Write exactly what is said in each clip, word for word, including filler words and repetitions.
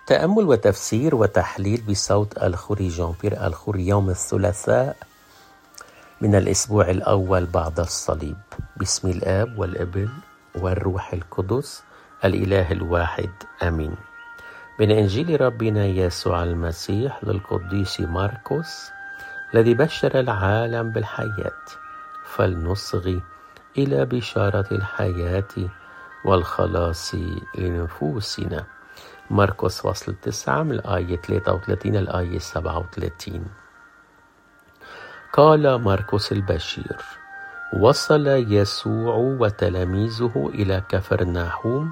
تأمل وتفسير وتحليل بصوت الخوري جان بيير الخوري يوم الثلاثاء من الأسبوع الأول بعد الصليب. باسم الآب والابن والروح القدس الإله الواحد آمين. من إنجيل ربنا يسوع المسيح للقديس مرقس الذي بشر العالم بالحياة، فلنصغي إلى بشارة الحياة والخلاص لنفوسنا. مرقس فصل تسعة من الآية ثلاثة وثلاثين الآية سبعة وثلاثين. قال مرقس البشير: وصل يسوع وتلاميذه إلى كفرناحوم،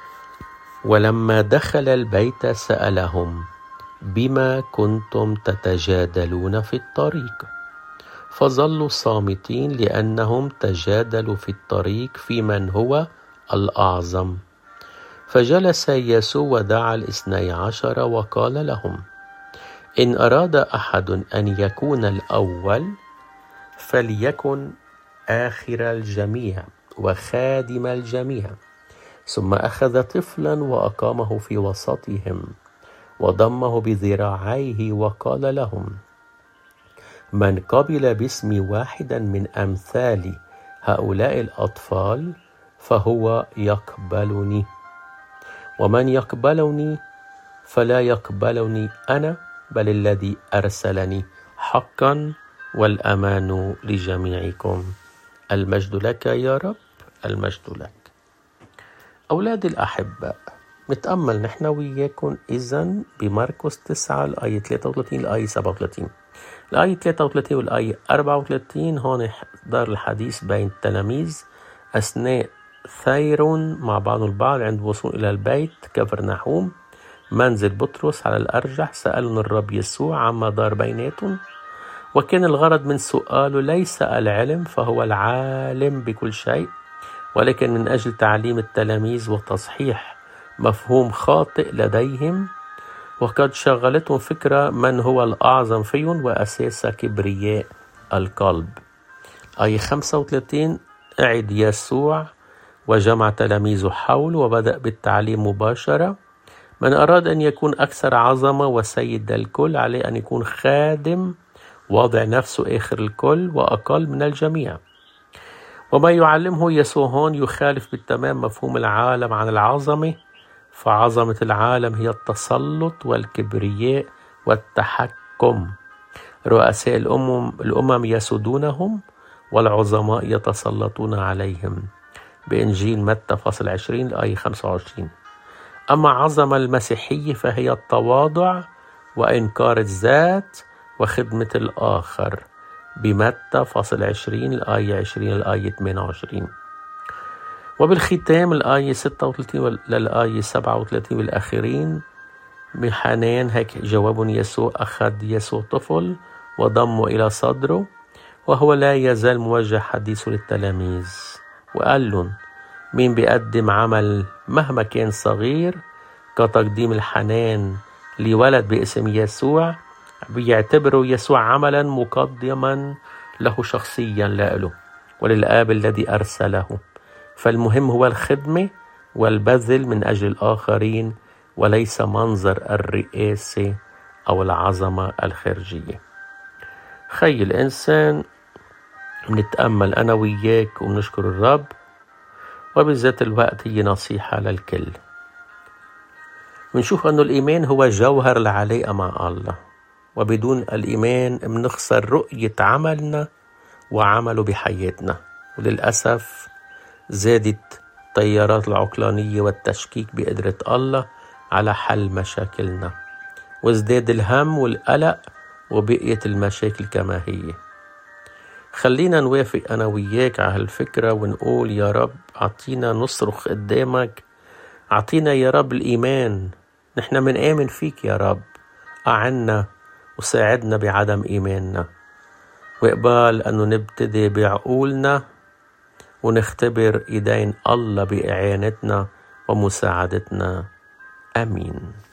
ولما دخل البيت سألهم: بما كنتم تتجادلون في الطريق؟ فظلوا صامتين لأنهم تجادلوا في الطريق في من هو الأعظم. فجلس يسوع ودعا الاثني عشر وقال لهم: إن أراد أحد أن يكون الأول فليكن آخر الجميع وخادم الجميع. ثم أخذ طفلا وأقامه في وسطهم وضمه بذراعيه وقال لهم: من قبل باسمي واحدا من أمثال هؤلاء الأطفال فهو يقبلني، ومن يقبلني فلا يقبلني أنا بل الذي أرسلني حقا، والأمان لجميعكم. المجد لك يا رب، المجد لك. أولاد الأحباء، نتأمل نحن وياكم إذن بمرقس تسعة الآية ثلاثة وثلاثين الآية سبعة وثلاثين. الآية ثلاثة وثلاثين والآية أربعة وثلاثين هون دار الحديث بين التلاميذ أثناء ثير مع بعض البعض عند وصول إلى البيت كفرناحوم منزل بطرس على الأرجح. سألوا الرب يسوع عما دار بيناتهم، وكان الغرض من سؤاله ليس العلم فهو العالم بكل شيء، ولكن من أجل تعليم التلاميذ وتصحيح مفهوم خاطئ لديهم، وقد شغلتهم فكرة من هو الأعظم فيهم وأساس كبرياء القلب. آية خمسة وثلاثين: أعد يسوع وجمع تلاميذه حول وبدأ بالتعليم مباشرة. من أراد أن يكون أكثر عظمة وسيد الكل عليه أن يكون خادم واضع نفسه آخر الكل وأقل من الجميع. وما يعلمه يسوع هون يخالف بالتمام مفهوم العالم عن العظمة، فعظمة العالم هي التسلط والكبرياء والتحكم. رؤساء الأمم, الأمم يسودونهم والعظماء يتسلطون عليهم. بإنجيل متى فصل عشرين الآية خمسة وعشرين. أما عظمة المسيحية فهي التواضع وإنكار الذات وخدمة الآخر. بمتى فصل عشرين الآية عشرين الآية ثمانية وعشرين. وبالختام الآية ستة وثلاثين للآية سبعة وثلاثين والآخرين بحنان هيك جواب يسوع. أخذ يسوع طفل وضمه إلى صدره وهو لا يزال موجه حديثه للتلاميذ، وقال لهم: مين بيقدم عمل مهما كان صغير كتقديم الحنان لولد باسم يسوع بيعتبره يسوع عملا مقدما له شخصيا له وللآب الذي أرسله. فالمهم هو الخدمة والبذل من أجل الآخرين وليس منظر الرئاسة أو العظمة الخارجية. خي الإنسان بنتأمل أنا وياك وبنشكر الرب، وبذات الوقت هي نصيحة للكل. بنشوف أنه الإيمان هو جوهر العلاقة مع الله، وبدون الإيمان بنخسر رؤية عملنا وعمله بحياتنا. وللأسف زادت تيارات العقلانية والتشكيك بقدرة الله على حل مشاكلنا، وازداد الهم والقلق وبقيت المشاكل كما هي. خلينا نوافق أنا وياك على هالفكرة ونقول: يا رب أعطينا نصرخ قدامك، أعطينا يا رب الإيمان، نحن منآمن فيك يا رب، أعنا وساعدنا بعدم إيماننا، وإقبال أنه نبتدي بعقولنا ونختبر إيدين الله بإعانتنا ومساعدتنا. آمين.